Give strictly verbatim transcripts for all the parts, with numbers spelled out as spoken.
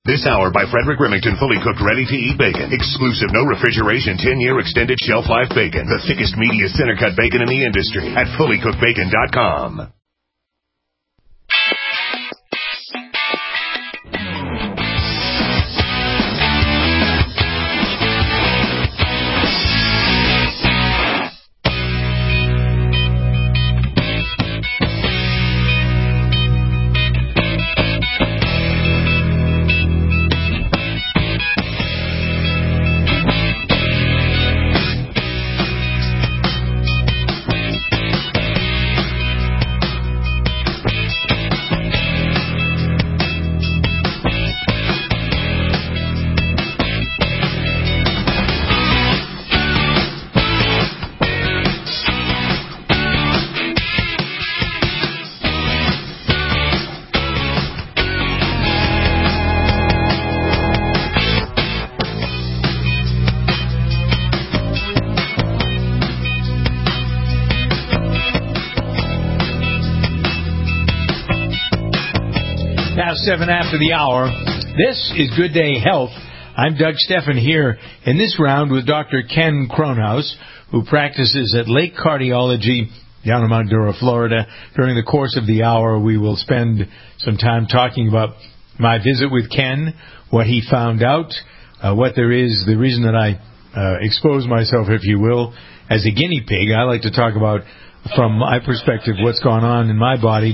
This hour by Frederick Remington, fully cooked, ready-to-eat bacon. Exclusive, no refrigeration, ten-year extended shelf life bacon. The thickest, meatiest, center-cut bacon in the industry at fully cooked bacon dot com. Seven after the hour. This is Good Day Health. I'm Doug Steffen here in this round with Doctor Ken Kronhaus, who practices at Lake Cardiology down in Mount Dora, Florida. During the course of the hour, we will spend some time talking about my visit with Ken, what he found out, uh, what there is, the reason that I uh, expose myself, if you will, as a guinea pig. I like to talk about, from my perspective, what's going on in my body.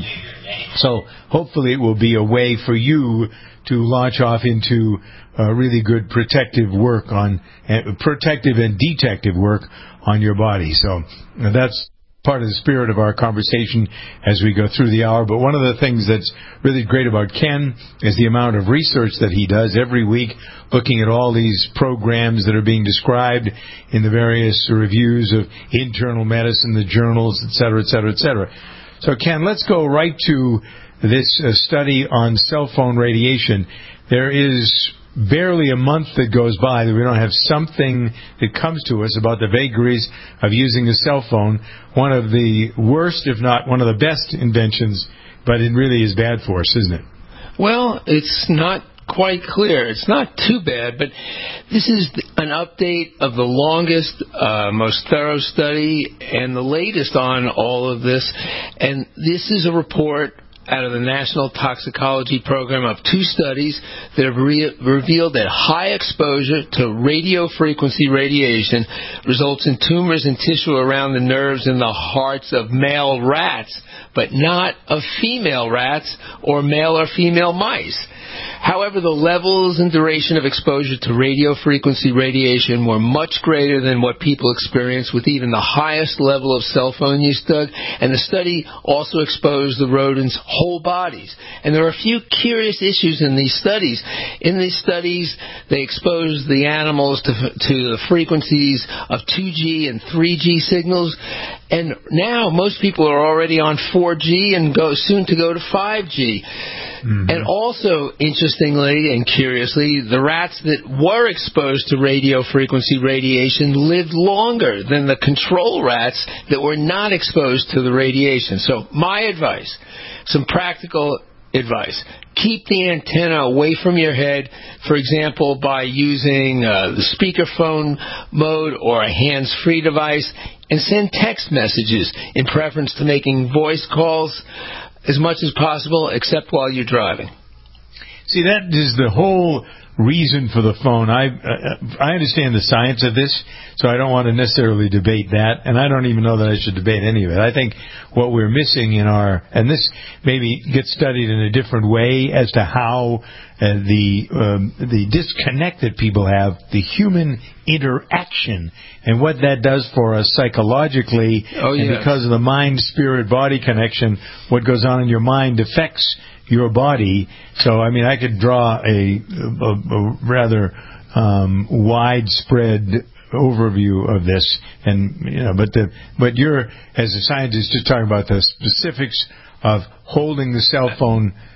So hopefully it will be a way for you to launch off into uh, really good protective work on uh, protective and detective work on your body. So uh, that's part of the spirit of our conversation as we go through the hour. But one of the things that's really great about Ken is the amount of research that he does every week, looking at all these programs that are being described in the various reviews of internal medicine, the journals, et cetera, et cetera, et cetera. So, Ken, let's go right to this uh, study on cell phone radiation. There is barely a month that goes by that we don't have something that comes to us about the vagaries of using a cell phone. One of the worst, if not one of the best inventions, but it really is bad for us, isn't it? Well, it's not quite clear. It's not too bad, but this is an update of the longest, uh, most thorough study and the latest on all of this. And this is a report out of the National Toxicology Program of two studies that have re- revealed that high exposure to radio frequency radiation results in tumors and tissue around the nerves in the hearts of male rats, but not of female rats or male or female mice. However, the levels and duration of exposure to radio frequency radiation were much greater than what people experience with even the highest level of cell phone use, Doug. And the study also exposed the rodents' whole bodies. And there are a few curious issues in these studies. In these studies, they exposed the animals to, to the frequencies of two G and three G signals. And now most people are already on four G and go soon to go to five G. Mm-hmm. And also, interestingly and curiously, the rats that were exposed to radio frequency radiation lived longer than the control rats that were not exposed to the radiation. So my advice, some practical advice. Keep the antenna away from your head, for example, by using uh, the speakerphone mode or a hands-free device, and send text messages in preference to making voice calls as much as possible, except while you're driving. See, that is the whole reason for the phone. I uh, I understand the science of this, so I don't want to necessarily debate that, and I don't even know that I should debate any of it. I think what we're missing in our, and this maybe gets studied in a different way as to how uh, the um, the disconnect that people have, the human interaction, and what that does for us psychologically, oh, and yes. because of the mind-spirit-body connection, what goes on in your mind affects your body. So, I mean, I could draw a, a, a rather um, widespread overview of this, and you know, but the but you're, as a scientist, just talking about the specifics of holding the cell phone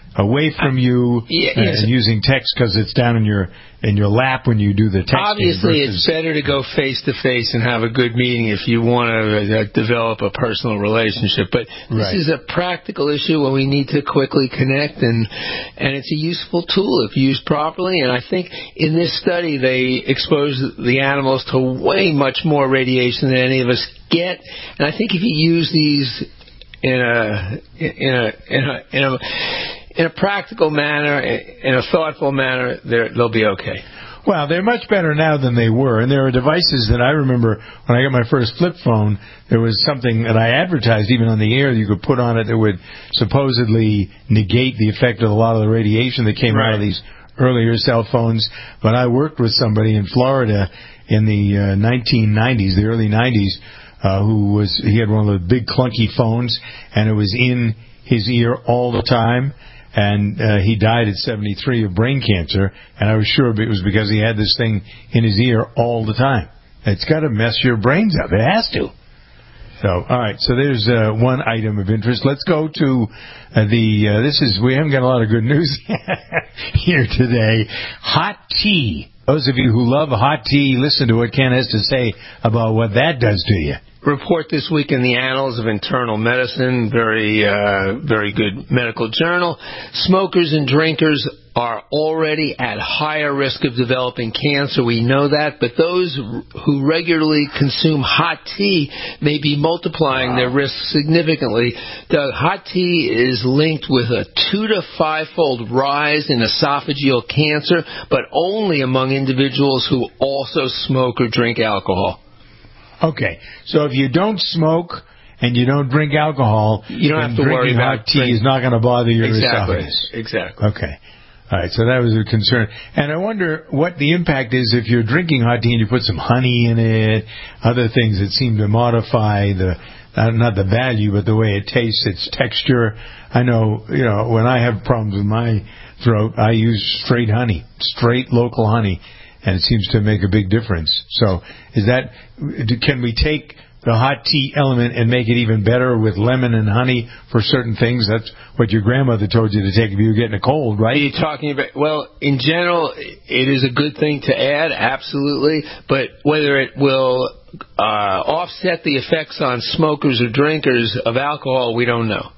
away from you yeah, uh, yes. and using text because it's down in your in your lap when you do the texting. Obviously, versus... it's better to go face to face and have a good meeting if you want to uh, develop a personal relationship. But this right. is a practical issue where we need to quickly connect, and and it's a useful tool if used properly. And I think in this study they exposed the animals to way much more radiation than any of us get. And I think if you use these in a in a in a in a in a practical manner, in a thoughtful manner, they'll be okay. Well, they're much better now than they were, and there are devices that I remember when I got my first flip phone, there was something that I advertised even on the air that you could put on it that would supposedly negate the effect of a lot of the radiation that came right. out of these earlier cell phones. But I worked with somebody in Florida in the uh, nineteen nineties, the early nineties, uh, who was, he had one of the big clunky phones, and it was in his ear all the time. And uh, he died at seventy-three of brain cancer, and I was sure it was because he had this thing in his ear all the time. It's got to mess your brains up. It has to. So, all right. So there's uh, one item of interest. Let's go to uh, the. Uh, this is we haven't got a lot of good news here today. Hot tea. Those of you who love hot tea, listen to what Ken has to say about what that does to you. Report this week in the Annals of Internal Medicine, very, uh, very good medical journal. Smokers and drinkers are already at higher risk of developing cancer. We know that, but those who regularly consume hot tea may be multiplying wow. their risk significantly. The hot tea is linked with a two to five-fold rise in esophageal cancer, but only among individuals who also smoke or drink alcohol. Okay, so if you don't smoke and you don't drink alcohol, you don't have to worry about hot tea drink. Is not going to bother your exactly. esophagus. Exactly. Okay. All right, so that was a concern. And I wonder what the impact is if you're drinking hot tea and you put some honey in it, other things that seem to modify the, not the value, but the way it tastes, its texture. I know, you know, when I have problems with my throat, I use straight honey, straight local honey. And it seems to make a big difference. So is that, can we take the hot tea element and make it even better with lemon and honey for certain things? That's what your grandmother told you to take if you were getting a cold, right? Are you talking about, well, in general, it is a good thing to add, absolutely. But whether it will uh, offset the effects on smokers or drinkers of alcohol, we don't know.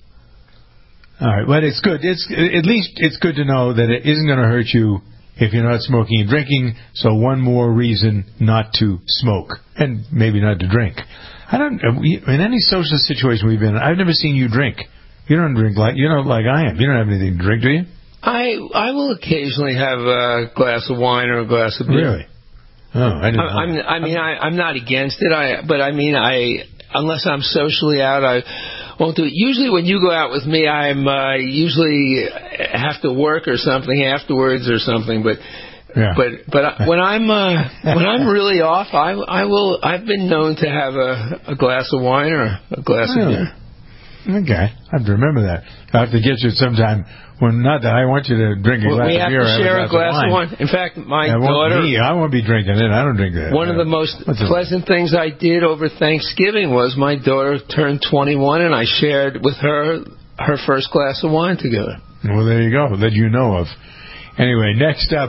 All right, but it's good. It's at least it's good to know that it isn't going to hurt you if you're not smoking and drinking, so one more reason not to smoke and maybe not to drink. I don't. In any social situation we've been in, I've never seen you drink. You don't drink like you know like I am. You don't have anything to drink, do you? I I will occasionally have a glass of wine or a glass of beer. Really? Oh, I didn't. I, I'm, I mean, I, I'm not against it. I but I mean, I unless I'm socially out, I won't do it. Usually when you go out with me, I'm uh, usually have to work or something afterwards or something. But yeah. but but when I'm uh, when I'm really off, I I will. I've been known to have a, a glass of wine or a glass really? of beer. Okay, I have to remember that. I have to get you sometime. When not that I want you to drink a well, glass we have of beer. to share a a glass of wine. of wine. In fact, my yeah, daughter. Me, I won't be drinking it. I don't drink that. One of the most pleasant things I did over Thanksgiving was my daughter turned twenty-one, and I shared with her her first glass of wine together. Well, there you go. That you know of. Anyway, next up,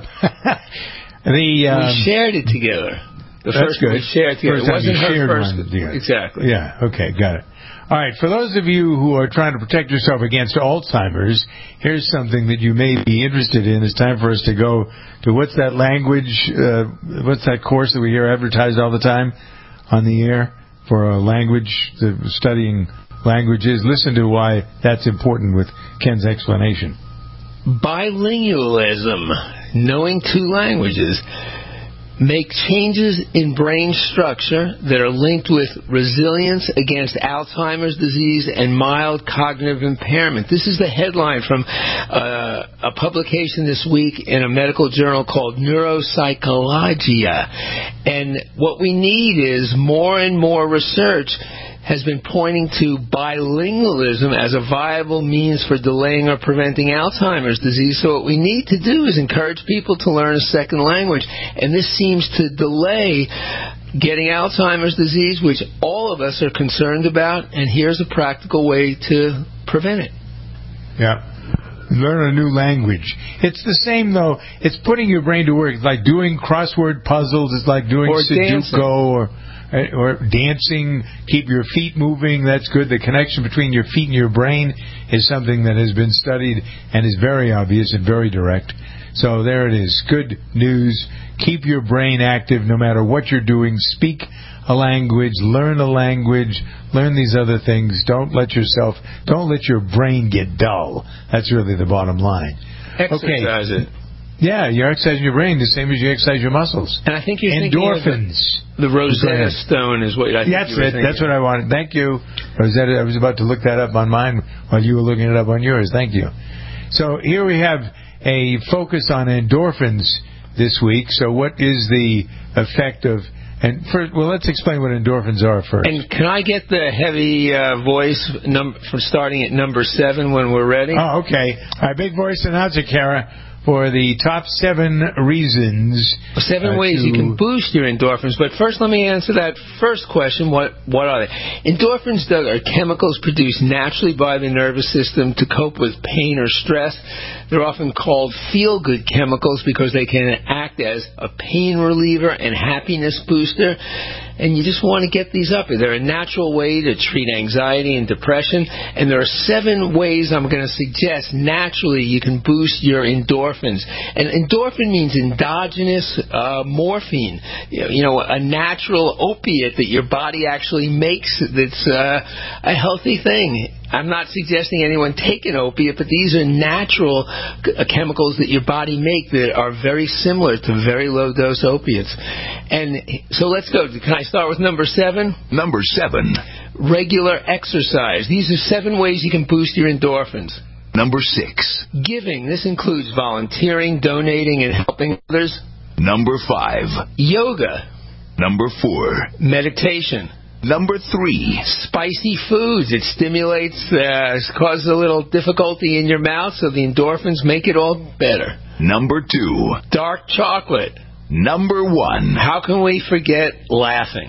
the um, we shared it together. The that's first good. we shared together. First it wasn't her shared first. One exactly. Yeah. Okay. Got it. All right, for those of you who are trying to protect yourself against Alzheimer's, here's something that you may be interested in. It's time for us to go to what's that language, uh, what's that course that we hear advertised all the time on the air for a language, the studying languages. Listen to why that's important with Ken's explanation. Bilingualism, knowing two languages. Make changes in brain structure that are linked with resilience against Alzheimer's disease and mild cognitive impairment. This is the headline from uh, a publication this week in a medical journal called Neuropsychologia. And what we need is more and more research has been pointing to bilingualism as a viable means for delaying or preventing Alzheimer's disease. So what we need to do is encourage people to learn a second language. And this seems to delay getting Alzheimer's disease, which all of us are concerned about. And here's a practical way to prevent it. Yeah. Learn a new language. It's the same, though. It's putting your brain to work. It's like doing crossword puzzles. It's like doing or Sudoku dancing. or or dancing. Keep your feet moving. That's good. The connection between your feet and your brain is something that has been studied and is very obvious and very direct. So there it is. Good news. Keep your brain active no matter what you're doing. Speak a language. Learn a language. Learn these other things. Don't let yourself, don't let your brain get dull. That's really the bottom line. Exercise okay. it. Yeah, you're exercising your brain the same as you exercise your muscles. And I think you're endorphins. Thinking of the, the Rosetta Stone is what I think That's you were it. That's what I wanted. Thank you, Rosetta. I was about to look that up on mine while you were looking it up on yours. Thank you. So here we have a focus on endorphins this week. So what is the effect of... And first, well, let's explain what endorphins are first. And can I get the heavy uh, voice num- from starting at number seven when we're ready? Oh, okay. All right, big voice announcer, Kara, for the top seven reasons. Seven uh, ways to... you can boost your endorphins. But first, let me answer that first question. What what are they? Endorphins, Doug, are chemicals produced naturally by the nervous system to cope with pain or stress. They're often called feel-good chemicals because they can act as a pain reliever and happiness booster. And you just want to get these up. They're a natural way to treat anxiety and depression. And there are seven ways I'm going to suggest naturally you can boost your endorphins. And endorphin means endogenous uh, morphine. You know, a natural opiate that your body actually makes that's uh, a healthy thing. I'm not suggesting anyone take an opiate, but these are natural uh, chemicals that your body make that are very similar to very low-dose opiates. And so let's go. Can I start with number seven? Number seven. Regular exercise. These are seven ways you can boost your endorphins. Number six. Giving. This includes volunteering, donating, and helping others. Number five. Yoga. Number four. Meditation. Number three. Spicy foods. It stimulates, uh, causes a little difficulty in your mouth, so the endorphins make it all better. Number two. Dark chocolate. Number one. How can we forget laughing?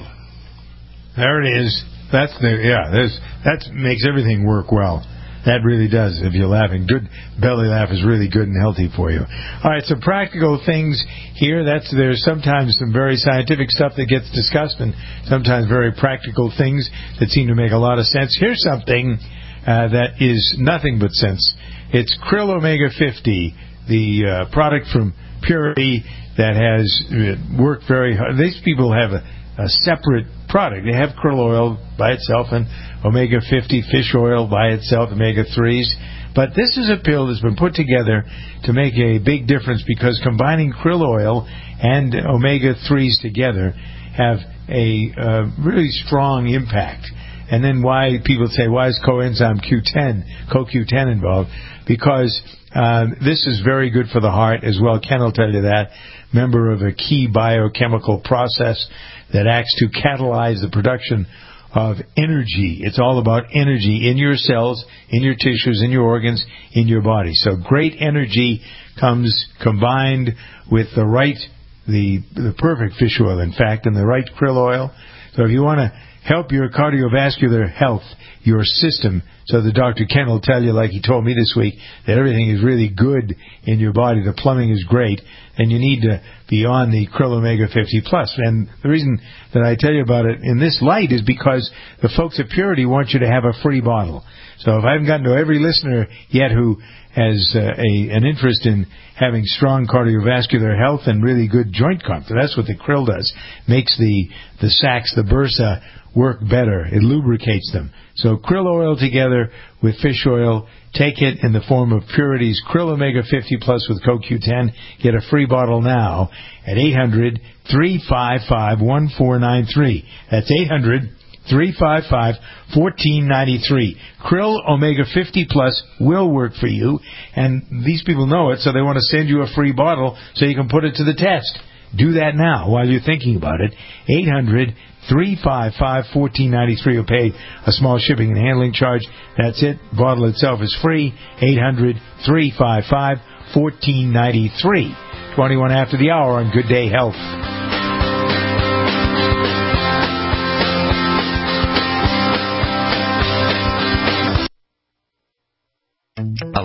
There it is. That's the yeah. There's that makes everything work well. That really does. If you're laughing, good belly laugh is really good and healthy for you. All right, some practical things here. That's there's sometimes some very scientific stuff that gets discussed, and sometimes very practical things that seem to make a lot of sense. Here's something uh, that is nothing but sense. It's Krill Omega fifty, the uh, product from Purity that has worked very hard. These people have a, a separate product. They have krill oil by itself and omega fifty fish oil by itself, omega threes. But this is a pill that's been put together to make a big difference because combining krill oil and omega threes together have a uh, really strong impact. And then why people say, why is coenzyme Q ten, co Q ten involved? Because uh, this is very good for the heart as well. Ken will tell you that. Member of a key biochemical process that acts to catalyze the production of energy. It's all about energy in your cells, in your tissues, in your organs, in your body. So great energy comes combined with the right, the, the perfect fish oil, in fact, and the right krill oil. So if you want to help your cardiovascular health, your system, so the Doctor Ken will tell you, like he told me this week, that everything is really good in your body, the plumbing is great, and you need to be on the Krill Omega fifty Plus. And the reason that I tell you about it in this light is because the folks at Purity want you to have a free bottle. So if I haven't gotten to every listener yet who has uh, a, an interest in having strong cardiovascular health and really good joint comfort, that's what the krill does. Makes the, the sacs, the bursa, work better. It lubricates them. So krill oil together with fish oil. Take it in the form of Purity's Krill Omega fifty Plus with co Q ten. Get a free bottle now at eight hundred, three five five, one four nine three. That's eight hundred, three five five, one four nine three. Krill Omega fifty Plus will work for you, and these people know it, so they want to send you a free bottle so you can put it to the test. Do that now while you're thinking about it. eight hundred, three five five, one four nine three. You'll pay a small shipping and handling charge. That's it. Bottle itself is free. eight hundred, three five five, one four nine three. twenty-one after the hour on Good Day Health.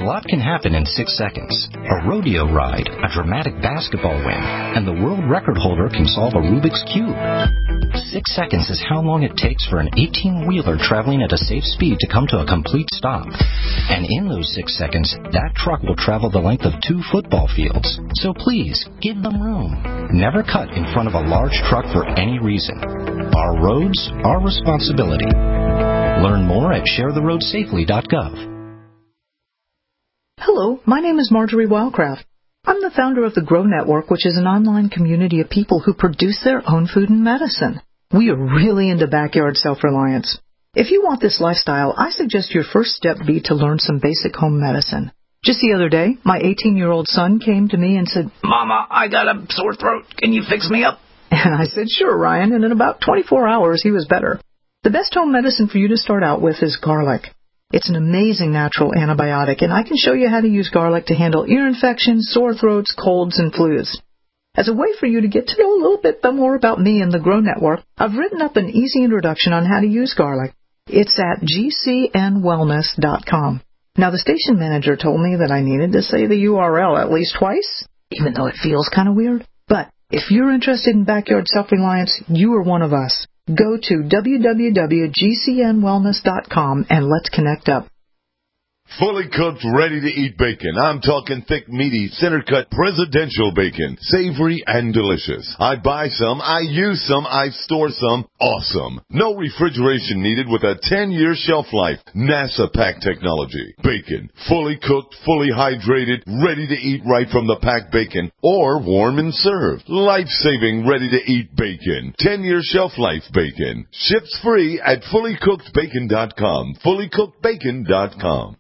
lot can happen in six seconds. A rodeo ride, a dramatic basketball win, and the world record holder can solve a Rubik's Cube. Six seconds is how long it takes for an eighteen-wheeler traveling at a safe speed to come to a complete stop. And in those six seconds, that truck will travel the length of two football fields. So please, give them room. Never cut in front of a large truck for any reason. Our roads, our responsibility. Learn more at share the road safely dot gov. Hello, my name is Marjorie Wildcraft. I'm the founder of the Grow Network, which is an online community of people who produce their own food and medicine. We are really into backyard self-reliance. If you want this lifestyle, I suggest your first step be to learn some basic home medicine. Just the other day, my eighteen-year-old son came to me and said, "Mama, I got a sore throat. Can you fix me up?" And I said, "Sure, Ryan," and in about twenty-four hours, he was better. The best home medicine for you to start out with is garlic. It's an amazing natural antibiotic, and I can show you how to use garlic to handle ear infections, sore throats, colds, and flus. As a way for you to get to know a little bit more about me and the Grow Network, I've written up an easy introduction on how to use garlic. It's at g c n wellness dot com. Now, the station manager told me that I needed to say the U R L at least twice, even though it feels kind of weird. But if you're interested in backyard self-reliance, you are one of us. Go to w w w dot g c n wellness dot com and let's connect up. Fully cooked, ready-to-eat bacon. I'm talking thick, meaty, center-cut presidential bacon. Savory and delicious. I buy some, I use some, I store some. Awesome. No refrigeration needed with a ten-year shelf life. NASA pack technology. Bacon. Fully cooked, fully hydrated, ready to eat right from the packed bacon. Or warm and served. Life-saving, ready-to-eat bacon. ten-year shelf life bacon. Ships free at fully cooked bacon dot com. fully cooked bacon dot com.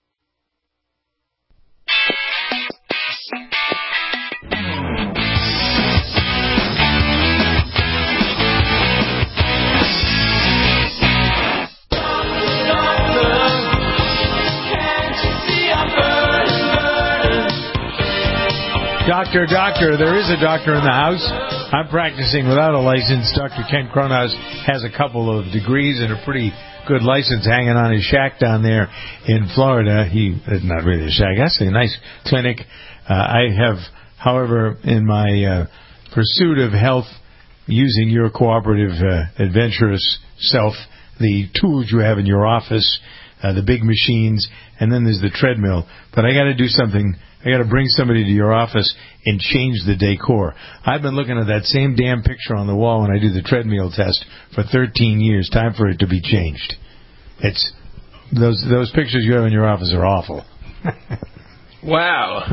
Doctor, doctor, there is a doctor in the house. I'm practicing without a license. Doctor Ken Cronhaus has a couple of degrees and a pretty good license hanging on his shack down there in Florida. He, not really a shack, that's a nice clinic. Uh, I have, however, in my uh, pursuit of health, using your cooperative, uh, adventurous self, the tools you have in your office, uh, the big machines, and then there's the treadmill. But I got to do something. I got to bring somebody to your office and change the decor. I've been looking at that same damn picture on the wall when I do the treadmill test for thirteen years. Time for it to be changed. It's those those pictures you have in your office are awful. Wow.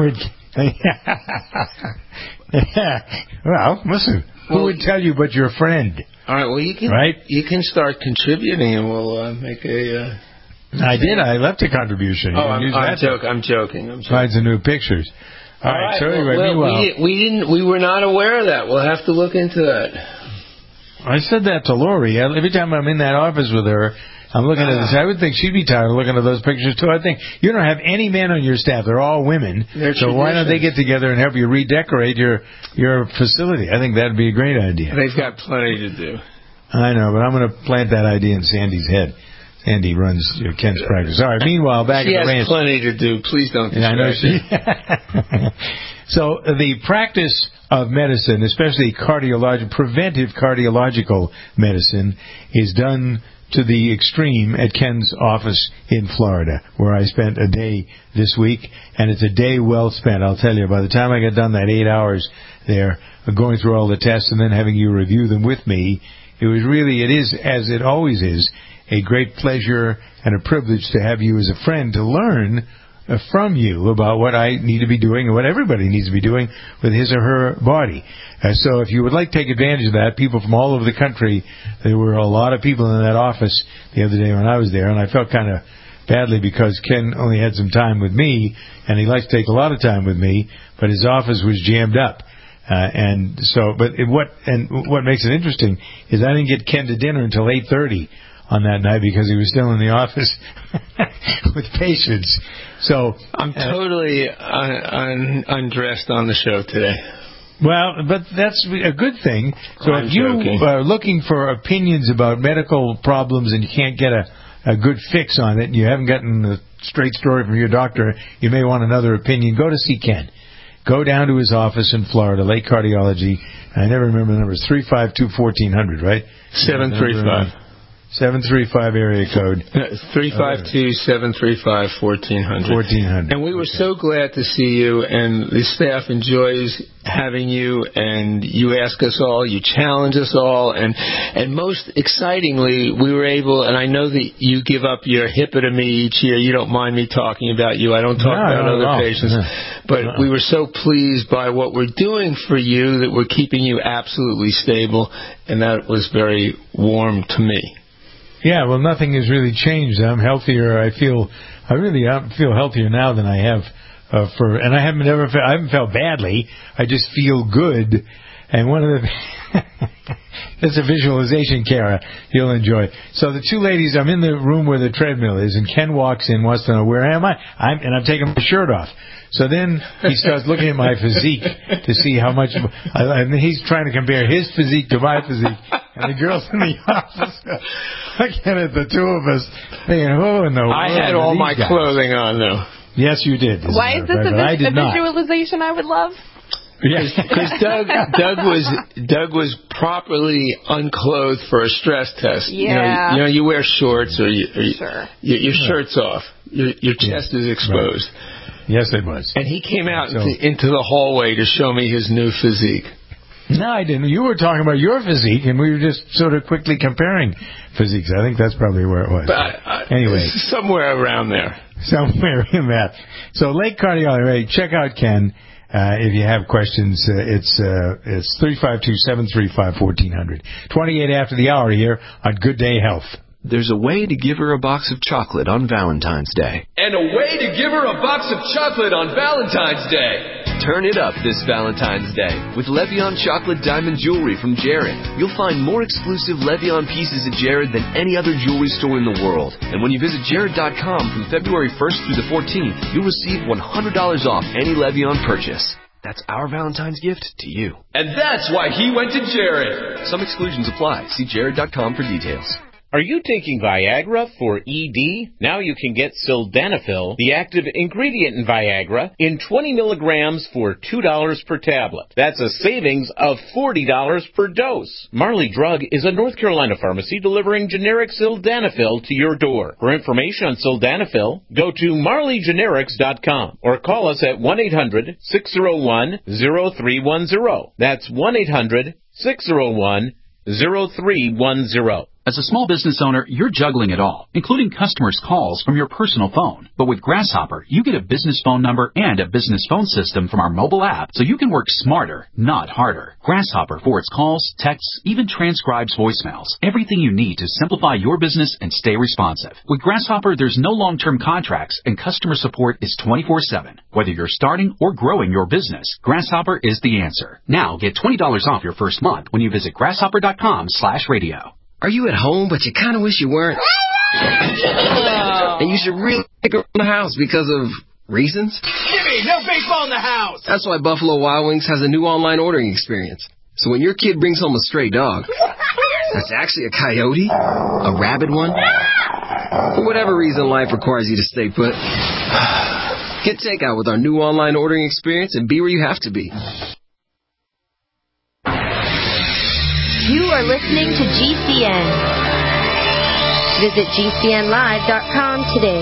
Well, listen. Who would tell you but your friend? All right. Well, you can right? you can start contributing, and we'll uh, make a. Uh, I did. I left a contribution. You oh, I'm, I'm, joke, I'm joking. I'm joking. Find some new pictures. All, All right. right. So anyway, well, meanwhile, we, we didn't. We were not aware of that. We'll have to look into that. I said that to Lori. Every time I'm in that office with her, I'm looking at this. I would think she'd be tired of looking at those pictures too. I think you don't have any men on your staff. They're all women. They're so why don't they get together and help you redecorate your your facility? I think that'd be a great idea. They've got plenty to do. I know, but I'm going to plant that idea in Sandy's head. Sandy runs your Ken's practice. All right. Meanwhile, back she at the ranch. She has plenty to do. Please don't distract I know she. So the practice of medicine, especially cardiological, preventive cardiological medicine, is done to the extreme at Ken's office in Florida, where I spent a day this week, and it's a day well spent. I'll tell you, by the time I got done that eight hours there, going through all the tests and then having you review them with me, it was really, it is, as it always is, a great pleasure and a privilege to have you as a friend to learn uh, from you about what I need to be doing and what everybody needs to be doing with his or her body. Uh, so if you would like to take advantage of that, people from all over the country, there were a lot of people in that office the other day when I was there, and I felt kind of badly because Ken only had some time with me, and he likes to take a lot of time with me, but his office was jammed up. Uh, and so, but it, what and what makes it interesting is I didn't get Ken to dinner until eight thirty on that night because he was still in the office with patients. So I'm uh, totally un, un, undressed on the show today. Well, but that's a good thing. So I'm if you joking. are looking for opinions about medical problems and you can't get a, a good fix on it, and you haven't gotten the straight story from your doctor, you may want another opinion. Go to see Ken. Go down to his office in Florida, Lake Cardiology. I never remember the number. It's three five two, fourteen hundred, right? seven three five. seven three five area code. three five two, seven three five, fourteen hundred. fourteen hundred. And we were okay. so glad to see you, and the staff enjoys having you, and you ask us all, you challenge us all, and and most excitingly, we were able, and I know that you give up your HIPAA to me each year. You don't mind me talking about you. I don't talk no, about other no. patients. No. But no. we were so pleased by what we're doing for you that we're keeping you absolutely stable, and that was very warm to me. Yeah, well, nothing has really changed. I'm healthier. I feel, I really I feel healthier now than I have uh, for, and I haven't ever, I haven't felt badly. I just feel good. And one of the, it's a visualization, Kara, you'll enjoy. So the two ladies, I'm in the room where the treadmill is, and Ken walks in, wants to know where am I? I'm, and I'm taking my shirt off. So then he starts looking at my physique to see how much, and he's trying to compare his physique to my physique. And the girls in the office looking at the two of us, thinking, "Oh no!" I had all my guys? clothing on, though. Yes, you did. Why is this a, vis- a visualization I would love? Because Doug, Doug was Doug was properly unclothed for a stress test. Yeah. You know, you, know, you wear shorts or, you, or you, sure. your, your shirt's off. Your, your chest yeah. is exposed. Right. Yes, it was. And he came out so, into, into the hallway to show me his new physique. No, I didn't. You were talking about your physique, and we were just sort of quickly comparing physiques. I think that's probably where it was. But, uh, anyway. Somewhere around there. Somewhere in that. So Lake Cardiology, right, check out Ken. Uh, if you have questions, uh, it's uh, it's three five two, seven three five, fourteen hundred. twenty-eight after the hour here on Good Day Health. There's a way to give her a box of chocolate on Valentine's Day. And a way to give her a box of chocolate on Valentine's Day. Turn it up this Valentine's Day with Levion Chocolate Diamond Jewelry from Jared. You'll find more exclusive Levion pieces at Jared than any other jewelry store in the world. And when you visit Jared dot com from February first through the fourteenth, you'll receive one hundred dollars off any Levion purchase. That's our Valentine's gift to you. And that's why he went to Jared. Some exclusions apply. See Jared dot com for details. Are you taking Viagra for E D? Now you can get Sildenafil, the active ingredient in Viagra, in twenty milligrams for two dollars per tablet. That's a savings of forty dollars per dose. Marley Drug is a North Carolina pharmacy delivering generic Sildenafil to your door. For information on Sildenafil, go to marley generics dot com or call us at one eight hundred, six oh one, oh three one oh. That's one eight hundred, six oh one, oh three one oh. As a small business owner, you're juggling it all, including customers' calls from your personal phone. But with Grasshopper, you get a business phone number and a business phone system from our mobile app, so you can work smarter, not harder. Grasshopper forwards calls, texts, even transcribes voicemails. Everything you need to simplify your business and stay responsive. With Grasshopper, there's no long-term contracts, and customer support is twenty-four seven. Whether you're starting or growing your business, Grasshopper is the answer. Now get twenty dollars off your first month when you visit grasshopper dot com slash radio. Are you at home, but you kind of wish you weren't? And you should really pick around the house because of reasons? Jimmy, no baseball in the house! That's why Buffalo Wild Wings has a new online ordering experience. So when your kid brings home a stray dog, that's actually a coyote, a rabid one, for whatever reason life requires you to stay put, get takeout with our new online ordering experience and be where you have to be. You are listening to G C N. Visit G C N live dot com today.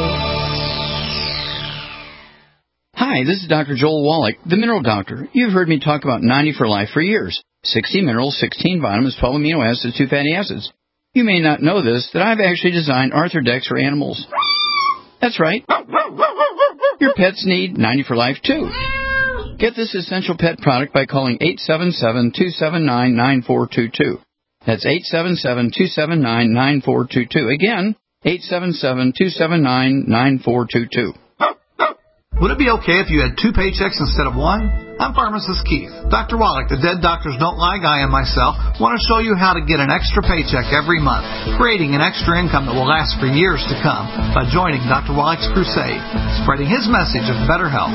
Hi, this is Doctor Joel Wallach, the Mineral Doctor. You've heard me talk about ninety for Life for years. sixty minerals, sixteen vitamins, twelve amino acids, two fatty acids. You may not know this, that I've actually designed Arthrodex for animals. That's right. Your pets need ninety for Life, too. Get this essential pet product by calling eight seven seven, two seven nine, nine four two two. That's eight seven seven, two seven nine, nine four two two. Again, eight seven seven, two seven nine, nine four two two. Would it be okay if you had two paychecks instead of one? I'm Pharmacist Keith. Doctor Wallach, the Dead Doctors Don't Lie guy, and myself want to show you how to get an extra paycheck every month, creating an extra income that will last for years to come by joining Doctor Wallach's crusade, spreading his message of better health. To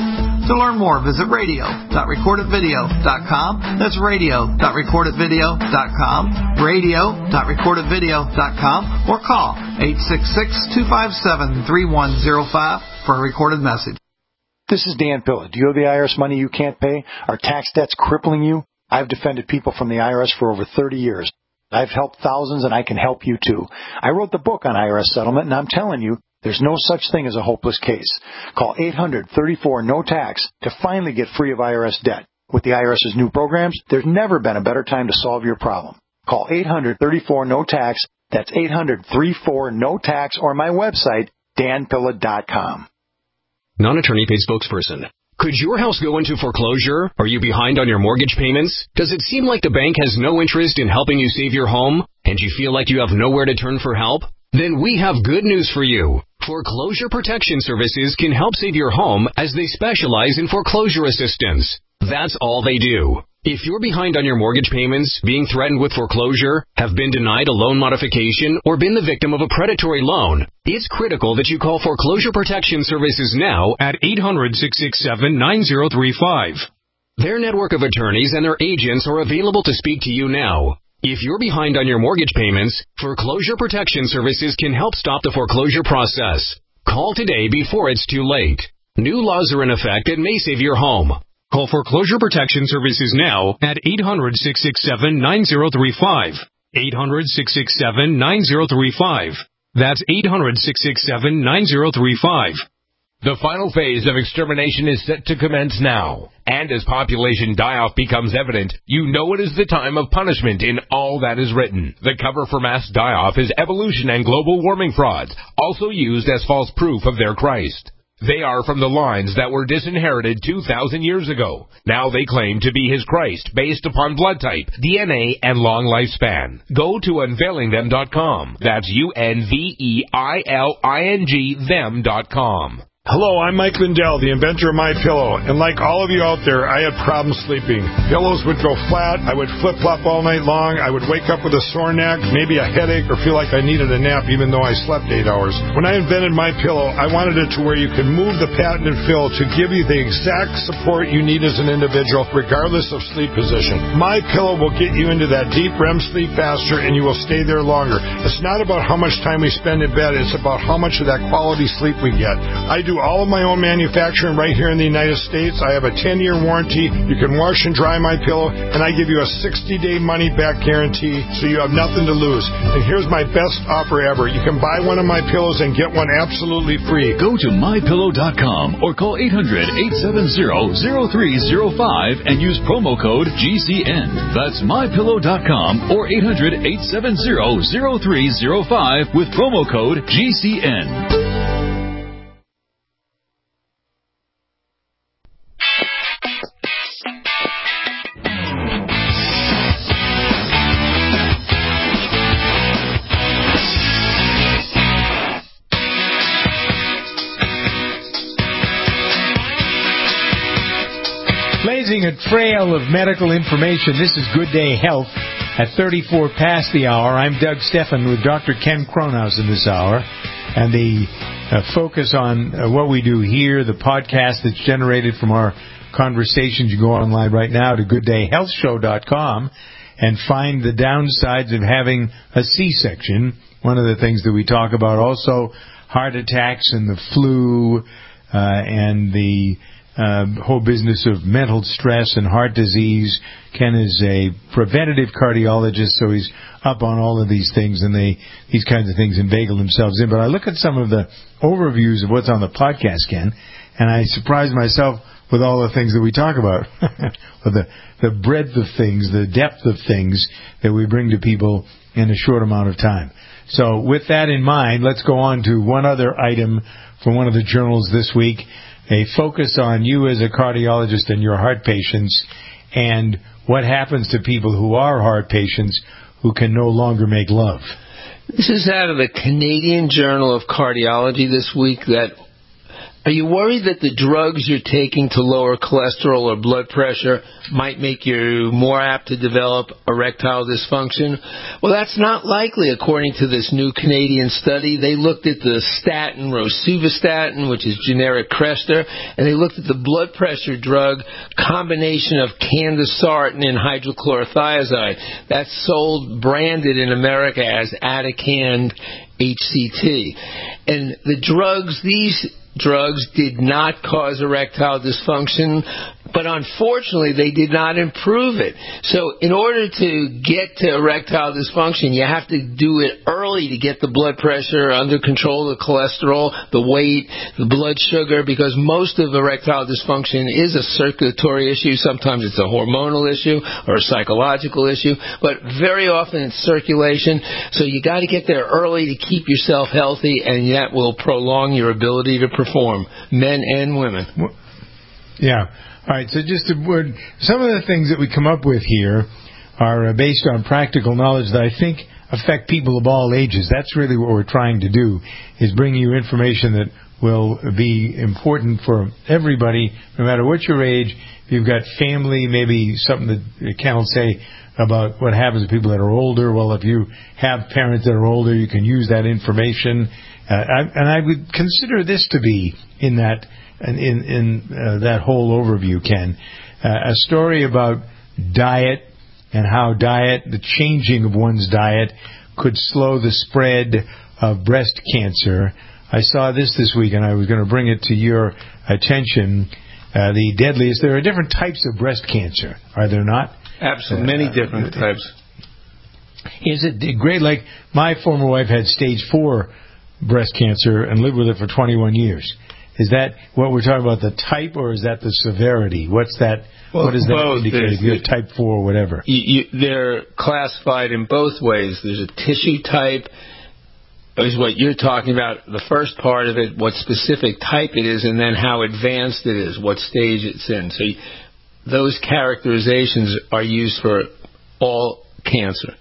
To learn more, visit radio dot record it video dot com. That's radio dot record it video dot com, radio dot record it video dot com, or call eight six six, two five seven, three one zero five for a recorded message. This is Dan Pilla. Do you owe the I R S money you can't pay? Are tax debts crippling you? I've defended people from the I R S for over thirty years. I've helped thousands, and I can help you too. I wrote the book on I R S settlement, and I'm telling you, there's no such thing as a hopeless case. Call eight hundred, thirty-four, no tax to finally get free of I R S debt. With the IRS's new programs, there's never been a better time to solve your problem. Call eight hundred, thirty-four, no tax. That's eight hundred, thirty-four, no tax, or my website, dan pilla dot com. Non-attorney paid spokesperson. Could your house go into foreclosure? Are you behind on your mortgage payments? Does it seem like the bank has no interest in helping you save your home, and you feel like you have nowhere to turn for help? Then we have good news for you. Foreclosure Protection Services can help save your home as they specialize in foreclosure assistance. That's all they do. If you're behind on your mortgage payments, being threatened with foreclosure, have been denied a loan modification, or been the victim of a predatory loan, it's critical that you call Foreclosure Protection Services now at eight hundred, six six seven, nine zero three five. Their network of attorneys and their agents are available to speak to you now. If you're behind on your mortgage payments, Foreclosure Protection Services can help stop the foreclosure process. Call today before it's too late. New laws are in effect that may save your home. Call Foreclosure Protection Services now at eight hundred, six six seven, nine zero three five. eight hundred, six six seven, nine zero three five. That's eight hundred, six six seven, nine zero three five. The final phase of extermination is set to commence now. And as population die-off becomes evident, you know it is the time of punishment in all that is written. The cover for mass die-off is evolution and global warming frauds, also used as false proof of their Christ. They are from the lines that were disinherited two thousand years ago. Now they claim to be his Christ based upon blood type, D N A, and long lifespan. Go to unveiling them dot com. That's U N V E I L I N G them dot com. Hello, I'm Mike Lindell, the inventor of MyPillow, and like all of you out there, I had problems sleeping. Pillows would go flat, I would flip-flop all night long, I would wake up with a sore neck, maybe a headache, or feel like I needed a nap even though I slept eight hours. When I invented MyPillow, I wanted it to where you could move the patented fill to give you the exact support you need as an individual, regardless of sleep position. MyPillow will get you into that deep R E M sleep faster, and you will stay there longer. It's not about how much time we spend in bed, it's about how much of that quality sleep we get. I do all of my own manufacturing right here in the United States. I have a ten-year warranty. You can wash and dry my pillow, and I give you a sixty-day money-back guarantee, so you have nothing to lose. And here's my best offer ever. You can buy one of my pillows and get one absolutely free. Go to my pillow dot com or call eight hundred, eight seven zero, zero three zero five and use promo code G C N. That's my pillow dot com or eight hundred, eight seven zero, zero three zero five with promo code G C N. A trail of medical information. This is Good Day Health at thirty-four past the hour. I'm Doug Steffen with Doctor Ken Kronhaus in this hour. And the uh, focus on uh, what we do here, the podcast that's generated from our conversations. You go online right now to good day health show dot com and find the downsides of having a C-section. One of the things that we talk about also, heart attacks and the flu uh, and the Uh, whole business of mental stress and heart disease. Ken is a preventative cardiologist, so he's up on all of these things, and they these kinds of things inveigle themselves in. But I look at some of the overviews of what's on the podcast, Ken, and I surprise myself with all the things that we talk about, with the, the breadth of things, the depth of things that we bring to people in a short amount of time. So with that in mind, let's go on to one other item from one of the journals this week. A focus on you as a cardiologist and your heart patients and what happens to people who are heart patients who can no longer make love. This is out of the Canadian Journal of Cardiology this week, that Are you worried that the drugs you're taking to lower cholesterol or blood pressure might make you more apt to develop erectile dysfunction? Well, that's not likely, according to this new Canadian study. They looked at the statin, rosuvastatin, which is generic Crestor, and they looked at the blood pressure drug combination of candesartan and hydrochlorothiazide. That's sold, branded in America as Atacand H C T. And the drugs, these drugs did not cause erectile dysfunction, but unfortunately they did not improve it. So in order to get to erectile dysfunction, you have to do it early to get the blood pressure under control, the cholesterol, the weight, the blood sugar, because most of erectile dysfunction is a circulatory issue. Sometimes it's a hormonal issue or a psychological issue, but very often it's circulation. So you got to get there early to keep yourself healthy, and that will prolong your ability to perform, men and women. Yeah. All right, so just a word. Some of the things that we come up with here are uh, based on practical knowledge that I think affect people of all ages. That's really what we're trying to do, is bring you information that will be important for everybody, no matter what your age. If you've got family, maybe something that Ken will say about what happens to people that are older. Well, if you have parents that are older, you can use that information. Uh, I, and I would consider this to be in that in in uh, that whole overview, Ken, uh, a story about diet and how diet, the changing of one's diet, could slow the spread of breast cancer. I saw this this week, and I was going to bring it to your attention. Uh, the deadliest. There are different types of breast cancer, are there not? Absolutely, many different uh, types. Is it great? Like my former wife had stage four breast cancer and lived with it for twenty-one years. Is that what we're talking about, the type, or is that the severity? What's that? Well, what does that both. indicate? If you have type four or whatever. You, you, they're classified in both ways. There's a tissue type, is what you're talking about, the first part of it, what specific type it is, and then how advanced it is, what stage it's in. So you, those characterizations are used for all cancer.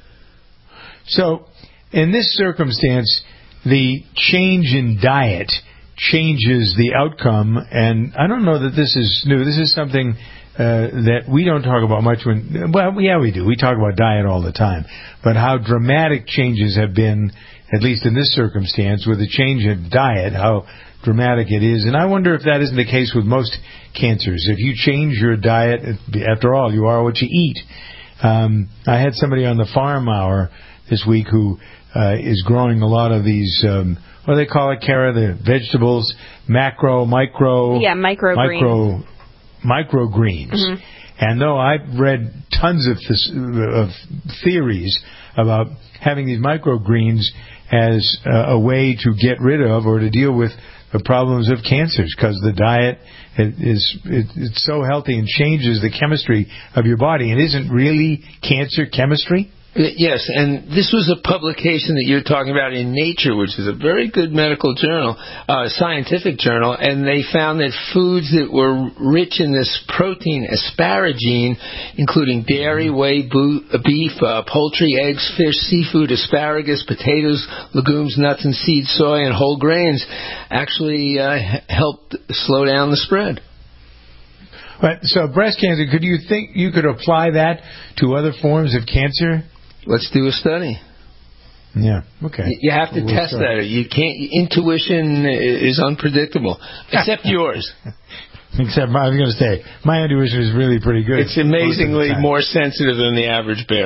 So in this circumstance, the change in diet changes the outcome, and I don't know that this is new. This is something uh, that we don't talk about much when, well, yeah, we do. We talk about diet all the time, but how dramatic changes have been, at least in this circumstance, with the change in diet, how dramatic it is. And I wonder if that isn't the case with most cancers. If you change your diet, after all, you are what you eat. Um, I had somebody on the Farm Hour this week who uh, is growing a lot of these, um, what do they call it, Kara? The vegetables, macro, micro... Yeah, micro micro, microgreens. Mm-hmm. And though I've read tons of, this, of theories about having these microgreens as uh, a way to get rid of or to deal with the problems of cancers, because the diet is it, it's so healthy and changes the chemistry of your body. And isn't really cancer chemistry? Yes, and this was a publication that you're talking about in Nature, which is a very good medical journal, uh, scientific journal, and they found that foods that were rich in this protein, asparagine, including dairy, whey, beef, uh, poultry, eggs, fish, seafood, asparagus, potatoes, legumes, nuts and seeds, soy, and whole grains, actually uh, helped slow down the spread. But, so breast cancer, could you think you could apply that to other forms of cancer? Let's do a study. Yeah, okay. You have to we'll test start. that. You can't. Intuition is unpredictable, except yours. Except, I was going to say, my intuition is really pretty good. It's amazingly more sensitive than the average bear.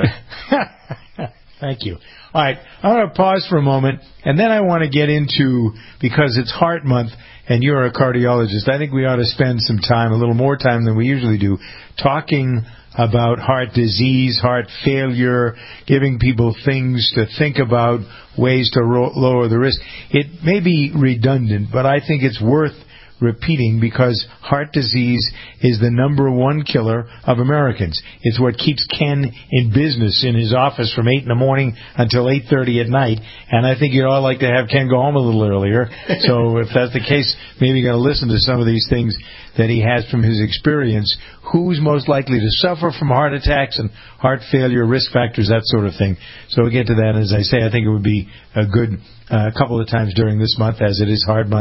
Thank you. All right, I want to pause for a moment, and then I want to get into, because it's Heart Month, and you're a cardiologist, I think we ought to spend some time, a little more time than we usually do, talking about heart disease, heart failure, giving people things to think about, ways to ro- lower the risk. It may be redundant, but I think it's worth repeating, because heart disease is the number one killer of Americans. It's what keeps Ken in business in his office from eight in the morning until eight thirty at night, and I think you'd all like to have Ken go home a little earlier. So if that's the case, maybe you're going to listen to some of these things that he has from his experience. Who's most likely to suffer from heart attacks and heart failure, risk factors, that sort of thing. So we'll get to that. As I say, I think it would be a good uh, couple of times during this month, as it is Heart Month,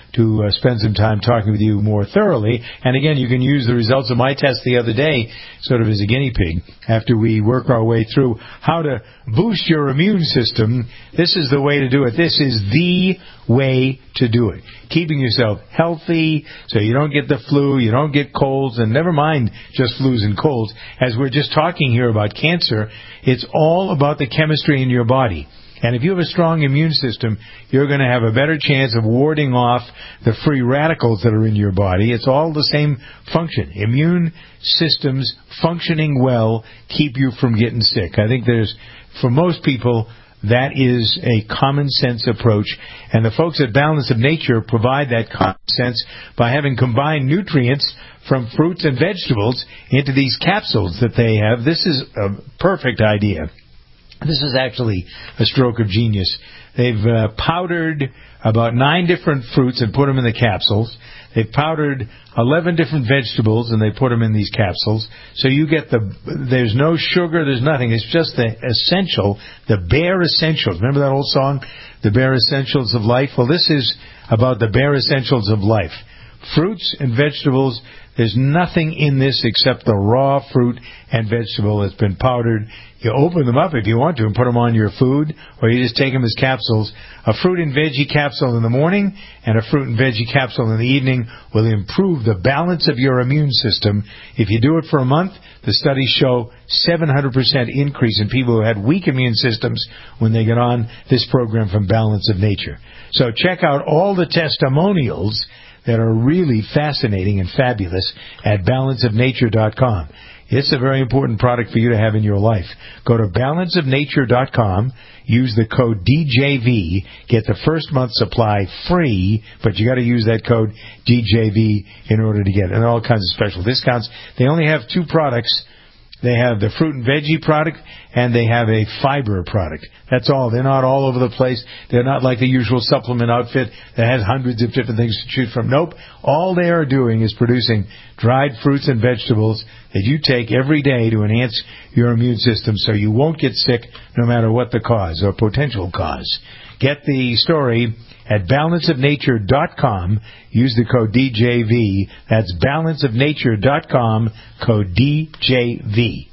to uh, spend some time talking with you more thoroughly. And again, you can use the results of my test the other day sort of as a guinea pig after we work our way through how to boost your immune system. This is the way to do it. This is the way to do it. Keeping yourself healthy so you don't get the flu, you don't get colds, and never mind just flus and colds. As we're just talking here about cancer, it's all about the chemistry in your body. And if you have a strong immune system, you're going to have a better chance of warding off the free radicals that are in your body. It's all the same function. Immune systems functioning well keep you from getting sick. I think there's, for most people, that is a common sense approach. And the folks at Balance of Nature provide that common sense by having combined nutrients from fruits and vegetables into these capsules that they have. This is a perfect idea. This is actually a stroke of genius. They've uh, powdered about nine different fruits and put them in the capsules. They've powdered eleven different vegetables and they put them in these capsules. So you get the, there's no sugar, there's nothing. It's just the essential, the bare essentials. Remember that old song, The Bare Essentials of Life? Well, this is about the bare essentials of life. Fruits and vegetables, there's nothing in this except the raw fruit and vegetable that's been powdered. You open them up if you want to and put them on your food, or you just take them as capsules. A fruit and veggie capsule in the morning and a fruit and veggie capsule in the evening will improve the balance of your immune system. If you do it for a month, the studies show seven hundred percent increase in people who had weak immune systems when they get on this program from Balance of Nature. So check out all the testimonials that are really fascinating and fabulous at balance of nature dot com. It's a very important product for you to have in your life. Go to balance of nature dot com, use the code D J V, get the first month supply free, but you got to use that code D J V in order to get it. And all kinds of special discounts. They only have two products. They have the fruit and veggie product, and they have a fiber product. That's all. They're not all over the place. They're not like the usual supplement outfit that has hundreds of different things to choose from. Nope. All they are doing is producing dried fruits and vegetables that you take every day to enhance your immune system so you won't get sick no matter what the cause or potential cause. Get the story at balance of nature dot com. Use the code D J V. That's balance of nature dot com, code D J V.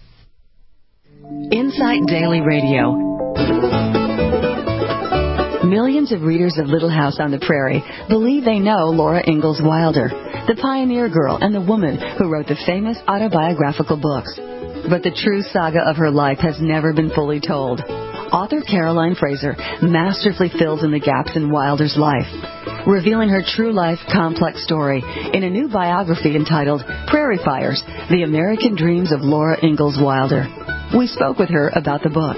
Insight Daily Radio. Millions of readers of Little House on the Prairie believe they know Laura Ingalls Wilder, the pioneer girl and the woman who wrote the famous autobiographical books. But the true saga of her life has never been fully told. Author Caroline Fraser masterfully fills in the gaps in Wilder's life, revealing her true life complex story in a new biography entitled Prairie Fires, The American Dreams of Laura Ingalls Wilder. We spoke with her about the book.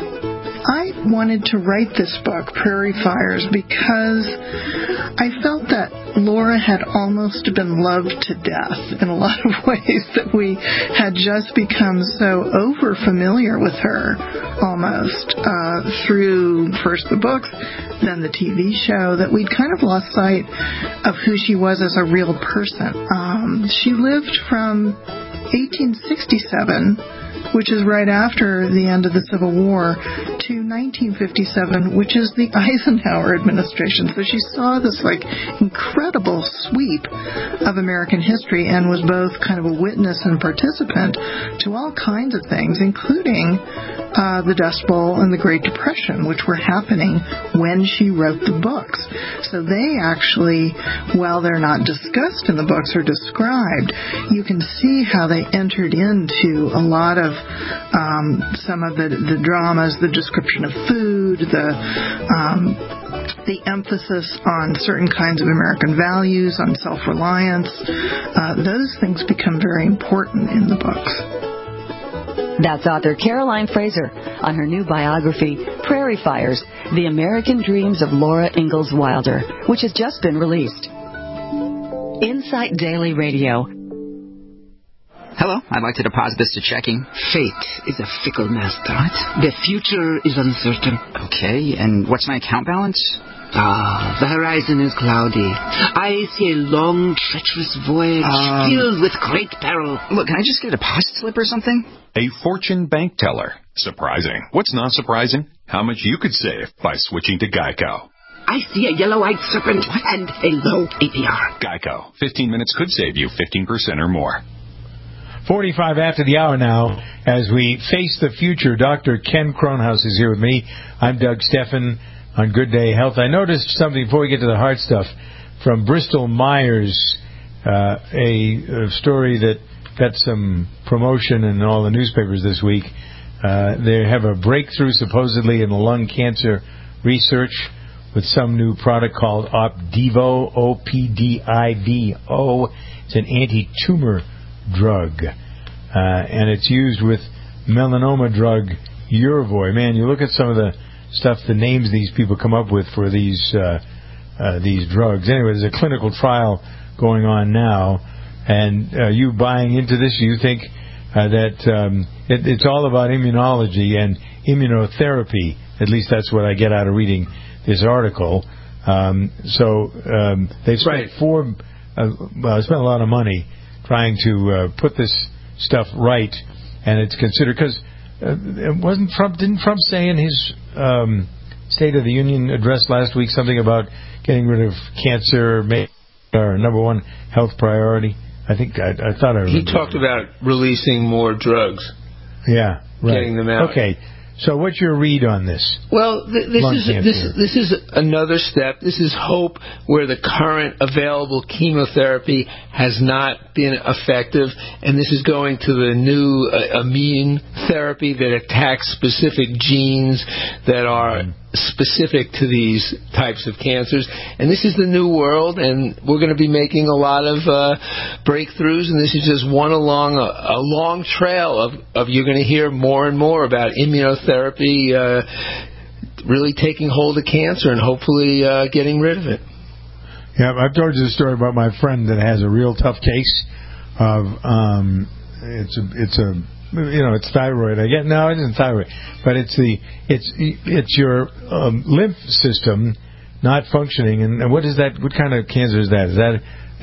I wanted to write this book, Prairie Fires, because I felt that Laura had almost been loved to death in a lot of ways, that we had just become so over familiar with her almost uh, through first the books, then the T V show, that we'd kind of lost sight of who she was as a real person. Um, she lived from eighteen sixty-seven, which is right after the end of the Civil War, to nineteen fifty-seven, which is the Eisenhower administration. So she saw this like incredible sweep of American history and was both kind of a witness and participant to all kinds of things, including uh, the Dust Bowl and the Great Depression, which were happening when she wrote the books. So they actually, while they're not discussed in the books or described, you can see how they entered into a lot of Um, some of the, the dramas, the description of food, the um, the emphasis on certain kinds of American values, on self-reliance. Uh, those things become very important in the books. That's author Caroline Fraser on her new biography, Prairie Fires, The American Dreams of Laura Ingalls Wilder, which has just been released. Insight Daily Radio. Hello, I'd like to deposit this to checking. Fate is a fickle master. What? The future is uncertain. Okay, and what's my account balance? Ah, the horizon is cloudy. I see a long, treacherous voyage um, filled with great peril. Look, can I just get a deposit slip or something? A Fortune bank teller. Surprising. What's not surprising? How much you could save by switching to Geico. I see a yellow-eyed serpent and a low A P R. Geico. fifteen minutes could save you fifteen percent or more. forty-five after the hour now, as we face the future. Doctor Ken Kronhaus is here with me. I'm Doug Steffen on Good Day Health. I noticed something before we get to the heart stuff from Bristol Myers, uh, a, a story that got some promotion in all the newspapers this week. Uh, they have a breakthrough supposedly in lung cancer research with some new product called Opdivo, O P D I V O. It's an anti-tumor drug, uh, and it's used with melanoma drug Yervoy. Man, you look at some of the stuff, the names these people come up with for these uh, uh, these drugs. Anyway, there's a clinical trial going on now, and uh, you buying into this, you think uh, that um, it, it's all about immunology and immunotherapy. At least that's what I get out of reading this article. Um, so um, they've spent right. four, uh, well, spent a lot of money trying to uh, put this stuff right, and it's considered, because uh, wasn't Trump, didn't Trump say in his um, State of the Union address last week something about getting rid of cancer, our number one health priority? I think I, I thought I remember. He talked about releasing more drugs. Yeah, right. Getting them out. Okay. So what's your read on this? Well, th- this Lung is cancer. this this is another step. This is hope where the current available chemotherapy has not been effective, and this is going to the new uh, immune therapy that attacks specific genes that are specific to these types of cancers. And this is the new world, and we're going to be making a lot of uh, breakthroughs, and this is just one along a, a long trail of, of you're going to hear more and more about immunotherapy uh, really taking hold of cancer and hopefully uh, getting rid of it. Yeah, I've told you the story about my friend that has a real tough case of um, it's a it's a you know it's thyroid. I get no, it isn't thyroid, but it's the it's it's your um, lymph system not functioning. And, and what is that? What kind of cancer is that? Is that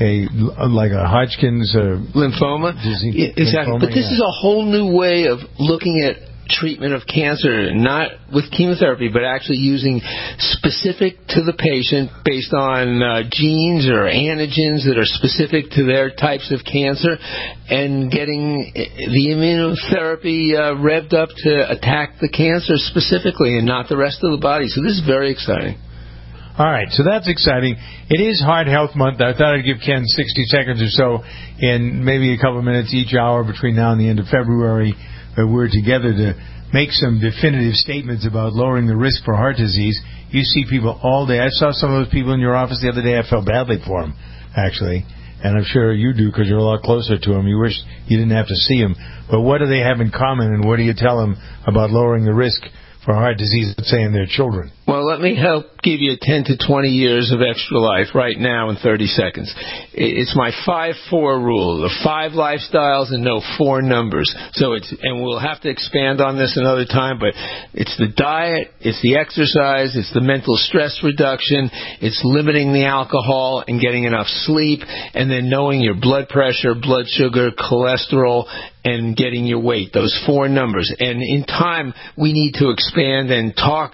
a like a Hodgkin's uh, lymphoma? Disease? Yeah, exactly. Lymphoma? But this yeah. is a whole new way of looking at treatment of cancer, not with chemotherapy, but actually using specific to the patient based on uh, genes or antigens that are specific to their types of cancer, and getting the immunotherapy uh, revved up to attack the cancer specifically and not the rest of the body. So this is very exciting. All right, so that's exciting. It is Heart Health Month. I thought I'd give Ken sixty seconds or so in maybe a couple of minutes each hour between now and the end of February. Uh, we're together to make some definitive statements about lowering the risk for heart disease. You see people all day. I saw some of those people in your office the other day. I felt badly for them, actually. And I'm sure you do because you're a lot closer to them. You wish you didn't have to see them. But what do they have in common, and what do you tell them about lowering the risk for heart disease, let's say, in their children? Well, let me help give you ten to twenty years of extra life right now in thirty seconds. It's my five four rule, the five lifestyles and no four numbers. So it's, and we'll have to expand on this another time, but it's the diet, it's the exercise, it's the mental stress reduction, it's limiting the alcohol and getting enough sleep, and then knowing your blood pressure, blood sugar, cholesterol, and getting your weight, those four numbers. And in time, we need to expand and talk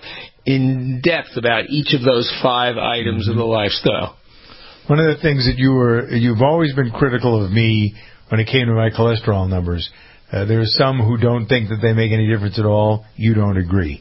in depth about each of those five items mm-hmm. of the lifestyle. One of the things that you were, you've always been critical of me when it came to my cholesterol numbers. Uh, there are some who don't think that they make any difference at all. You don't agree.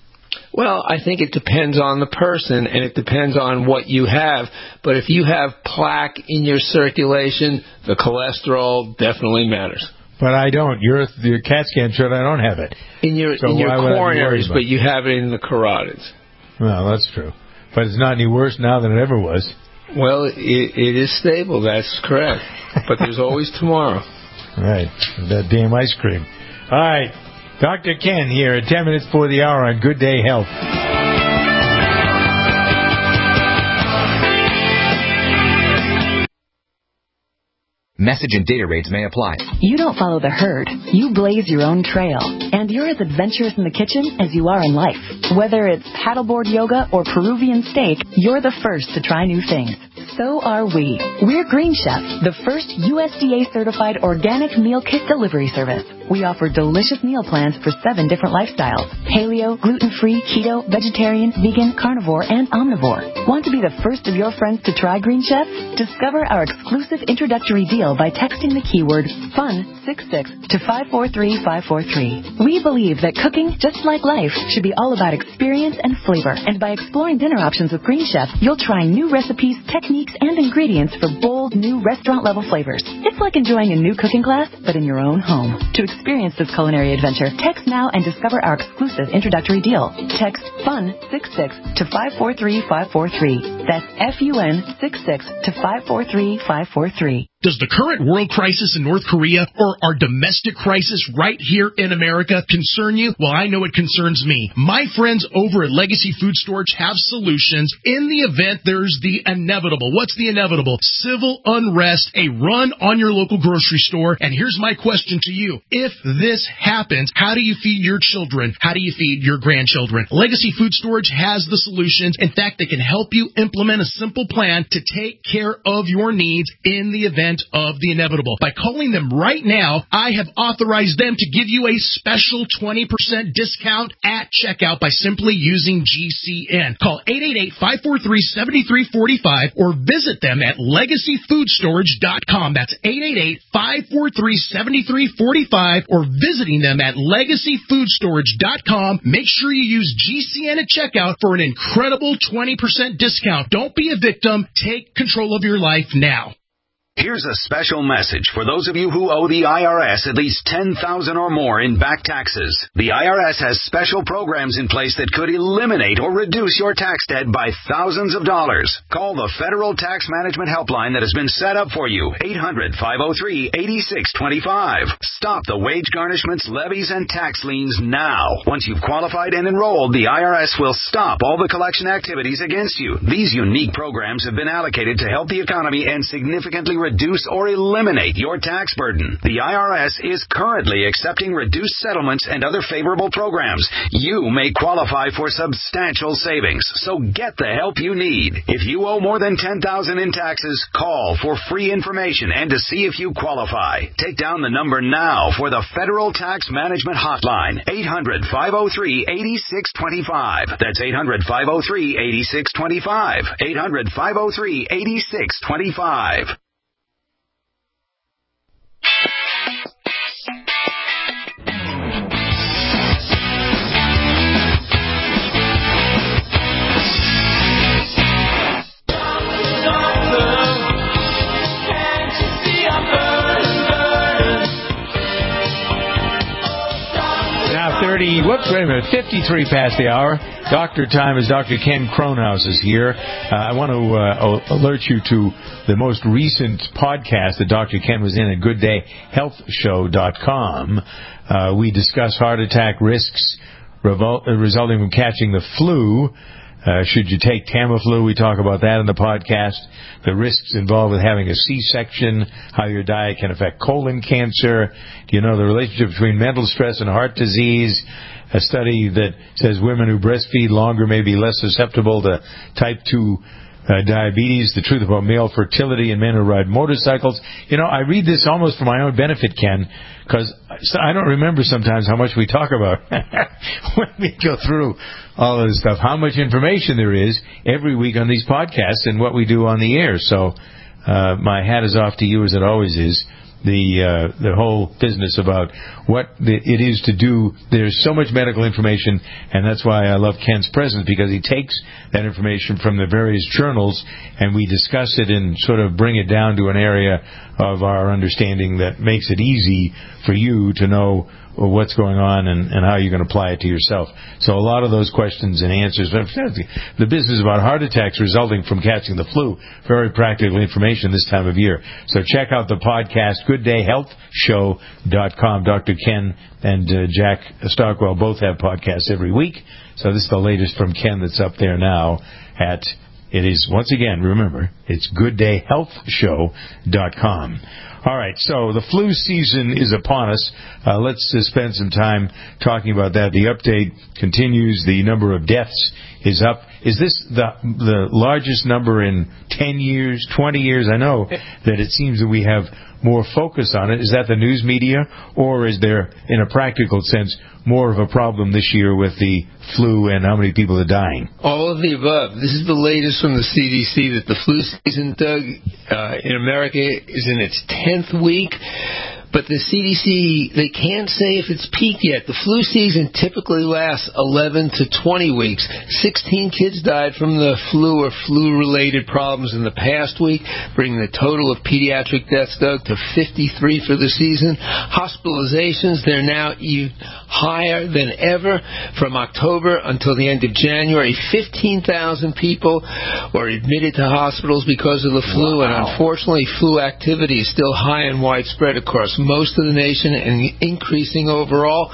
Well, I think it depends on the person, and it depends on what you have. But if you have plaque in your circulation, the cholesterol definitely matters. But I don't. Your your CAT scan showed I don't have it. In your so in your coronaries, but it? you have it in the carotids. Well, that's true. But it's not any worse now than it ever was. Well, it, it is stable. That's correct. But there's always tomorrow. Right. That damn ice cream. All right. Doctor Ken here at ten minutes before the hour on Good Day Health. Message and data rates may apply. You don't follow the herd. You blaze your own trail. And you're as adventurous in the kitchen as you are in life. Whether it's paddleboard yoga or Peruvian steak, you're the first to try new things. So are we. We're Green Chef, the first U S D A-certified organic meal kit delivery service. We offer delicious meal plans for seven different lifestyles: paleo, gluten-free, keto, vegetarian, vegan, carnivore, and omnivore. Want to be the first of your friends to try Green Chef? Discover our exclusive introductory deal by texting the keyword FUN sixty-six to five four three five four three. We believe that cooking, just like life, should be all about experience and flavor. And by exploring dinner options with Green Chef, you'll try new recipes, techniques, and ingredients for bold, new restaurant-level flavors. It's like enjoying a new cooking class, but in your own home. To experience this culinary adventure, text now and discover our exclusive introductory deal. Text FUN sixty-six to five four three five four three. That's F U N sixty-six to five four three five four three. Does the current world crisis in North Korea or our domestic crisis right here in America concern you? Well, I know it concerns me. My friends over at Legacy Food Storage have solutions in the event there's the inevitable. What's the inevitable? Civil unrest, a run on your local grocery store. And here's my question to you. If this happens, how do you feed your children? How do you feed your grandchildren? Legacy Food Storage has the solutions. In fact, they can help you implement a simple plan to take care of your needs in the event of the inevitable. By calling them right now, I have authorized them to give you a special twenty percent discount at checkout by simply using G C N. Call eight eight eight, five four three, seven three four five or visit them at legacy food storage dot com. That's eight eight eight, five four three, seven three four five or visiting them at legacy food storage dot com. Make sure you use G C N at checkout for an incredible twenty percent discount. Don't be a victim. Take control of your life now. Here's a special message for those of you who owe the I R S at least ten thousand dollars or more in back taxes. The I R S has special programs in place that could eliminate or reduce your tax debt by thousands of dollars. Call the Federal Tax Management Helpline that has been set up for you, eight hundred, five oh three, eight six two five. Stop the wage garnishments, levies, and tax liens now. Once you've qualified and enrolled, the I R S will stop all the collection activities against you. These unique programs have been allocated to help the economy and significantly reduce or eliminate your tax burden. The I R S is currently accepting reduced settlements and other favorable programs. You may qualify for substantial savings, so get the help you need. If you owe more than ten thousand dollars in taxes, call for free information and to see if you qualify. Take down the number now for the Federal Tax Management Hotline, eight hundred, five oh three, eight six two five. That's eight hundred, five oh three, eight six two five. eight hundred, five oh three, eight six two five. thirty, whoops, wait a minute, fifty-three past the hour. Doctor Time is Doctor Ken Kronhaus is here. Uh, I want to uh, alert you to the most recent podcast that Doctor Ken was in at good day health show dot com. Uh, we discuss heart attack risks revol- resulting from catching the flu. Uh, should you take Tamiflu? We talk about that in the podcast. The risks involved with having a C-section, how your diet can affect colon cancer. Do you know the relationship between mental stress and heart disease? A study that says women who breastfeed longer may be less susceptible to type two uh, diabetes. The truth about male fertility and men who ride motorcycles. You know, I read this almost for my own benefit, Ken, because I don't remember sometimes how much we talk about when we go through all of this stuff, how much information there is every week on these podcasts and what we do on the air. So uh, my hat is off to you, as it always is. The uh, the whole business about what the, it is to do. There's so much medical information, and that's why I love Ken's presence, because he takes that information from the various journals, and we discuss it and sort of bring it down to an area of our understanding that makes it easy for you to know what's going on and, and how you're going to apply it to yourself. So a lot of those questions and answers, the business about heart attacks resulting from catching the flu, very practical information this time of year. So check out the podcast, good day health show dot com. Doctor Ken and uh, Jack Stockwell both have podcasts every week. So this is the latest from Ken that's up there now at, it is, once again, remember, it's good day health show dot com. All right, so the flu season is upon us. Uh, let's uh, spend some time talking about that. The update continues. The number of deaths is up. Is this the the largest number in ten years, twenty years? I know that it seems that we have more focus on it? Is that the news media, or is there, in a practical sense, more of a problem this year with the flu and how many people are dying? All of the above. This is the latest from the C D C that the flu season, Doug, uh, in America is in its tenth week. But the C D C, they can't say if it's peaked yet. The flu season typically lasts eleven to twenty weeks. sixteen kids died from the flu or flu-related problems in the past week, bringing the total of pediatric deaths, Doug, to fifty-three for the season. Hospitalizations, they're now even higher than ever. From October until the end of January, fifteen thousand people were admitted to hospitals because of the flu, wow. And unfortunately, flu activity is still high and widespread across most of the nation and increasing overall.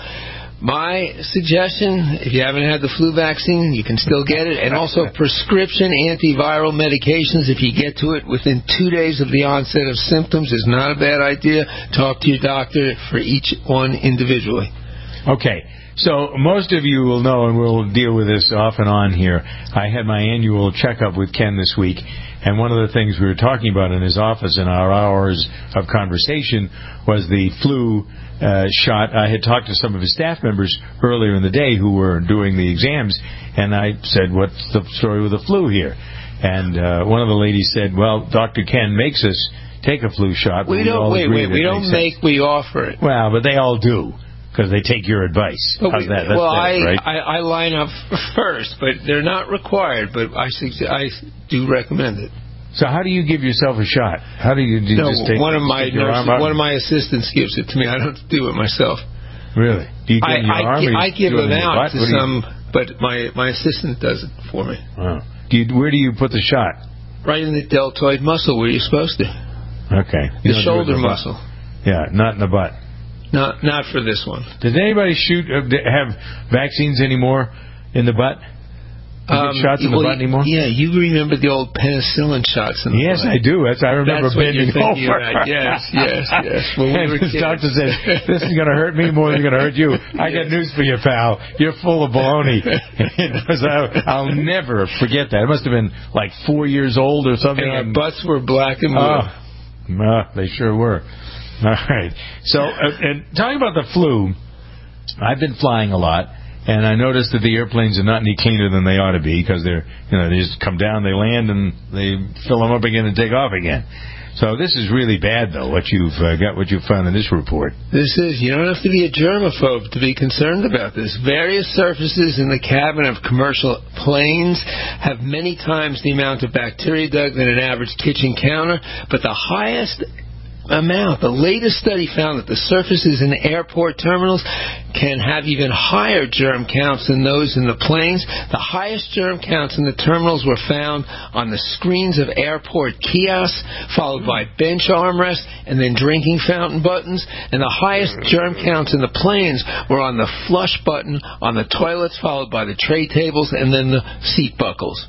My suggestion, if you haven't had the flu vaccine, you can still get it. And also prescription antiviral medications, if you get to it within two days of the onset of symptoms, is not a bad idea. Talk to your doctor for each one individually. Okay. So most of you will know, and we'll deal with this off and on here, I had my annual checkup with Ken this week, and one of the things we were talking about in his office in our hours of conversation was the flu uh, shot. I had talked to some of his staff members earlier in the day who were doing the exams, and I said, what's the story with the flu here? And uh, one of the ladies said, well, Doctor Ken makes us take a flu shot. We don't, wait, wait, we don't make, we offer it. Well, but they all do. Because they take your advice. But How's we, that? That's well, better, I, right? I I line up first, but they're not required. But I I do recommend it. So how do you give yourself a shot? How do you, do you no, just take one of my nurses, one of my assistants gives it to me. I don't do it myself. Really? Do you give I, your I, arm? I, I give it out to some, you... but my my assistant does it for me. Oh. Do you, where do you put the shot? Right in the deltoid muscle, where you're supposed to. Okay. The shoulder muscle. Yeah, not in the butt. Not not for this one. Does anybody shoot uh, have vaccines anymore in the butt? Um, shots in the well, butt anymore? Yeah, you remember the old penicillin shots in the yes, butt. I do. That's I remember That's bending what you're over. About. Yes, yes, yes. When we were the doctor said, "This is going to hurt me more than it's going to hurt you." I got news for you, pal. You're full of baloney. I'll never forget that. It must have been like four years old or something. And our butts were black and blue. Oh, uh, they sure were. All right. So, uh, and talking about the flu, I've been flying a lot, and I noticed that the airplanes are not any cleaner than they ought to be because they're, you know, they just come down, they land, and they fill them up again and take off again. So this is really bad, though, what you've uh, got, what you found in this report. This is, you don't have to be a germaphobe to be concerned about this. Various surfaces in the cabin of commercial planes have many times the amount of bacteria, Doug, than an average kitchen counter, but the highest amount. The latest study found that the surfaces in airport terminals can have even higher germ counts than those in the planes. The highest germ counts in the terminals were found on the screens of airport kiosks, followed by bench armrests, and then drinking fountain buttons. And the highest germ counts in the planes were on the flush button on the toilets, followed by the tray tables, and then the seat buckles.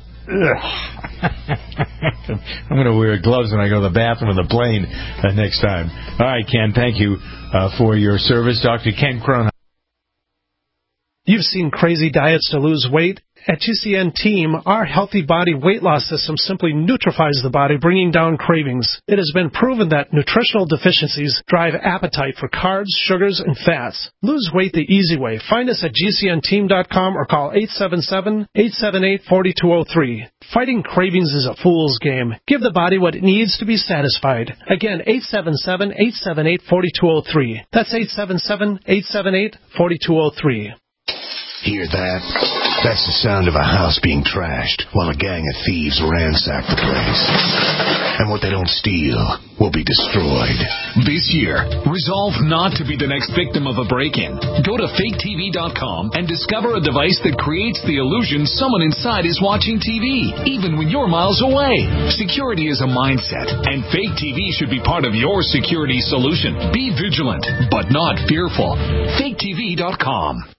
I'm going to wear gloves when I go to the bathroom on the plane uh, next time. All right, Ken, thank you uh, for your service. Doctor Ken Cronhouse. You've seen crazy diets to lose weight. At G C N Team, our Healthy Body Weight Loss System simply neutralizes the body, bringing down cravings. It has been proven that nutritional deficiencies drive appetite for carbs, sugars, and fats. Lose weight the easy way. Find us at G C N team dot com or call eight seven seven, eight seven eight, four two zero three. Fighting cravings is a fool's game. Give the body what it needs to be satisfied. Again, eight seven seven, eight seven eight, four two zero three. That's eight seven seven, eight seven eight, four two zero three. Hear that? That's the sound of a house being trashed while a gang of thieves ransack the place. And what they don't steal will be destroyed. This year, resolve not to be the next victim of a break-in. Go to fake T V dot com and discover a device that creates the illusion someone inside is watching T V, even when you're miles away. Security is a mindset, and Fake T V should be part of your security solution. Be vigilant, but not fearful. fake T V dot com.